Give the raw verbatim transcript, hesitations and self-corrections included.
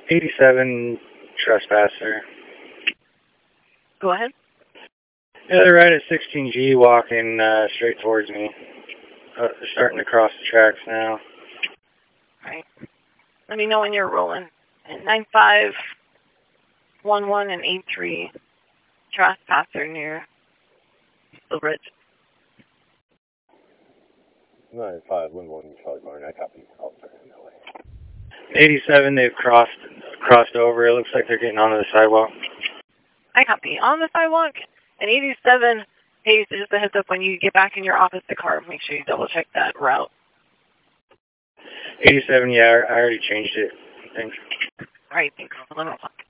eighty-seven trespasser. Go ahead. Yeah, they're right at sixteen G walking uh, straight towards me. Uh, they're starting to cross the tracks now. Right. Let me know when you're rolling. At nine five one one and eight three trespasser near the bridge. nine five one one Charlie Barn, I copy. I'll turn in that way. eighty-seven, they've crossed crossed over. It looks like they're getting onto the sidewalk. I copy. On the sidewalk. And eighty-seven, hey, so just a heads up, when you get back in your office to car, make sure you double check that route. eighty-seven, yeah, I already changed it. Thanks. All right, thanks. eleven o'clock.